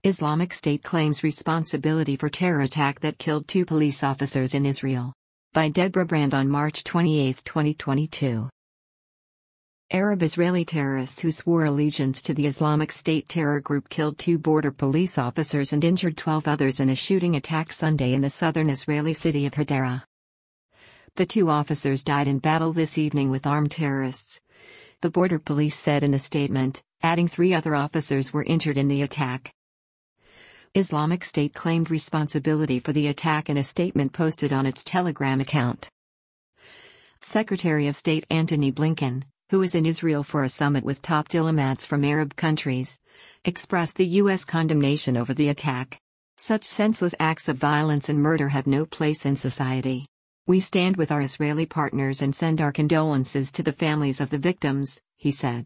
Islamic State claims responsibility for terror attack that killed 2 police officers in Israel. By Deborah Brand on March 28, 2022. Arab-Israeli terrorists who swore allegiance to the Islamic State terror group killed 2 border police officers and injured 12 others in a shooting attack Sunday in the southern Israeli city of Hadera. The 2 officers died in battle this evening with armed terrorists, the border police said in a statement, adding 3 other officers were injured in the attack. Islamic State claimed responsibility for the attack in a statement posted on its Telegram account. Secretary of State Antony Blinken, who is in Israel for a summit with top diplomats from Arab countries, expressed the U.S. condemnation over the attack. Such senseless acts of violence and murder have no place in society. We stand with our Israeli partners and send our condolences to the families of the victims, he said.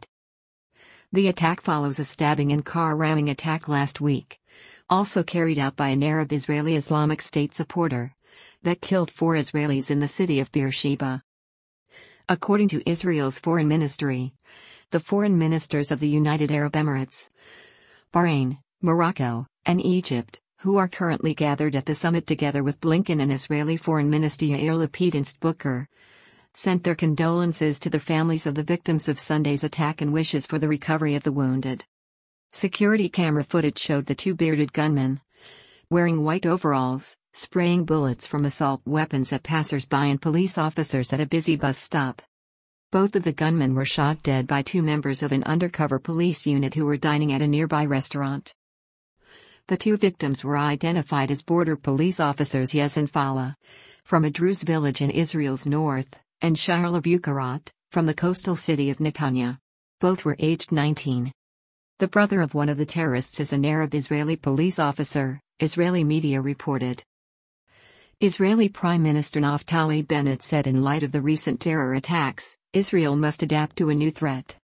The attack follows a stabbing and car ramming attack last week, also carried out by an Arab-Israeli Islamic State supporter, that killed 4 Israelis in the city of Beersheba. According to Israel's foreign ministry, the foreign ministers of the United Arab Emirates, Bahrain, Morocco, and Egypt, who are currently gathered at the summit together with Blinken and Israeli Foreign Minister Yair Lapid and Booker, sent their condolences to the families of the victims of Sunday's attack and wishes for the recovery of the wounded. Security camera footage showed the 2 bearded gunmen, wearing white overalls, spraying bullets from assault weapons at passers-by and police officers at a busy bus stop. Both of the gunmen were shot dead by 2 members of an undercover police unit who were dining at a nearby restaurant. The 2 victims were identified as border police officers Yezin Fala, from a Druze village in Israel's north, and Shirla Bukarat, from the coastal city of Netanya. Both were aged 19. The brother of one of the terrorists is an Arab-Israeli police officer, Israeli media reported. Israeli Prime Minister Naftali Bennett said in light of the recent terror attacks, Israel must adapt to a new threat.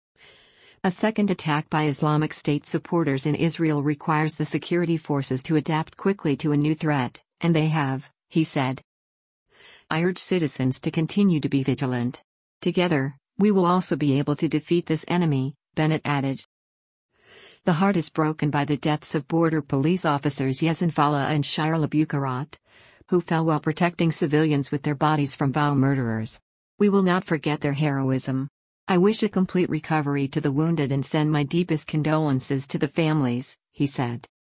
A second attack by Islamic State supporters in Israel requires the security forces to adapt quickly to a new threat, and they have, he said. I urge citizens to continue to be vigilant. Together, we will also be able to defeat this enemy, Bennett added. The heart is broken by the deaths of border police officers Yezin Fala and Shirla Bukarat, who fell while protecting civilians with their bodies from vile murderers. We will not forget their heroism. I wish a complete recovery to the wounded and send my deepest condolences to the families, he said.